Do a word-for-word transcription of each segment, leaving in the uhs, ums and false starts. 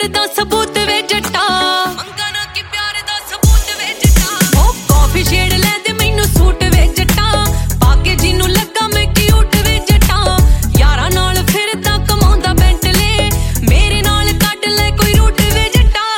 प्यार दा सबूत वे जट्टा मंगा ना कि प्यार दा सबूत वे जट्टा ओ कॉफी शेड ले दे मैनू सूट वे जट्टा पाके जिन्नू लगा मैं क्यूट वे जट्टा यारां नाल फिरदा कमाउंदा बेंटले मेरे नाल कट ले कोई रूट वे जट्टा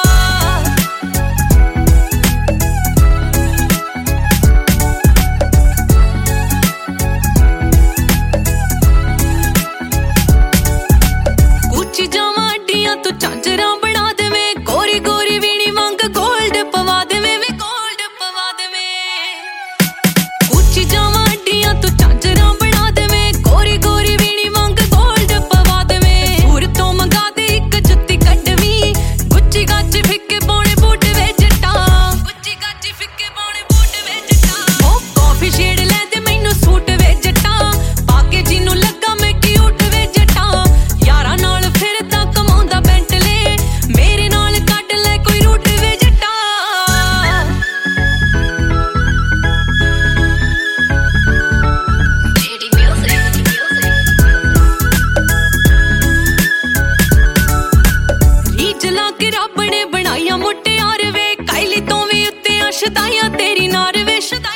कुछ जावां अड्डियां तू झांझरां बना देवे गोरी गोरी वीणी वांग गोल्ड पवा देवे वे गोल्ड पवा देवे कुछ जावां अड्डियां तू झांझरां बना देवे गोरी गोरी वीणी वांग गोल्ड पवा देवे सूर तो मंगा दे इक जुत्ती कड्डवी गुच्ची गच्ची फिक्के पाउणे बूट वे जट्टा गुच्ची गच्ची फिक्के पाउणे बूट वे जट्टा ओ कॉफी शेड ले दे मैनू सूट वे जट्टा पाके जिन्नू लगा मैं क्यूट वे जट्टा यारां नाल फिरदा कमाउंदा बेंटले मेरे नाल कट ले कोई रूट वे जट्टा जेडी म्यूजिक रीच ला के रब ने बनाइया मुटियार वे काइली तो भी उत्ते आ शदाइयां तेरी नार वे शदा